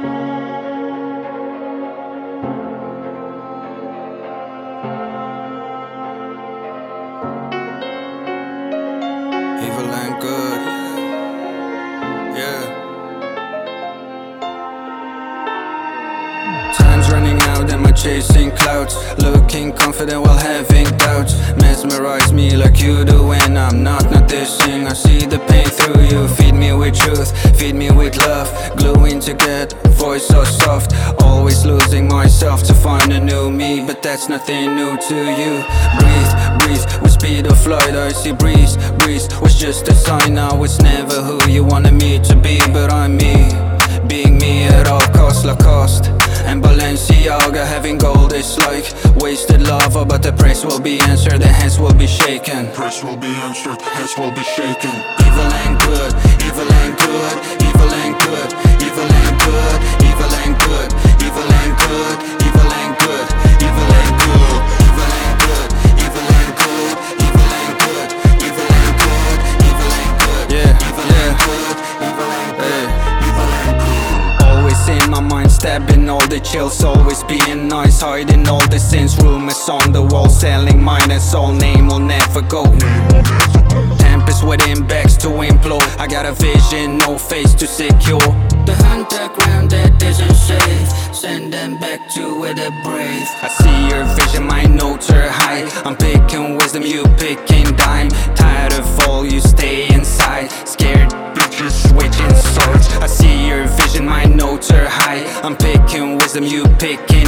Evil and good, yeah. Time's running out and I'm chasing clouds, looking confident while having doubts. Mesmerize me like you do when I'm not noticing. I see the pain through you. Feed me with truth, feed me with love. Gluing together, voice so soft. Always losing myself to find a new me, but that's nothing new to you. Breathe, breathe, with speed of light I see breeze, breeze was just a sign. Now it's never who you wanted me to be, but I'm me. Being me at all costs, Lacoste and Balenciaga. Having gold is like wasted lava, but the price will be answered, the hands will be shaken. Price will be answered, hands will be shaken. Evil and good, evil and good, evil and good, evil and good, evil and good, evil and good, evil and good, evil and good, evil and good, evil and good, evil and good, evil and good, evil and good, yeah, evil and good, evil and good, evil and good. Always in my mind, stabbing all the chills, always being nice, hiding all the sins. Rumors on the wall, selling mine and soul. Name will never go. Tempest within bags to implode. I got a vision, no face to secure. The underground that isn't safe, send them back to where they're brave. I see your vision, my notes are high. I'm picking wisdom, you picking dime. Tired of all, you stay inside. Scared bitches switching swords. I see your vision, my notes are high. I'm picking wisdom, you picking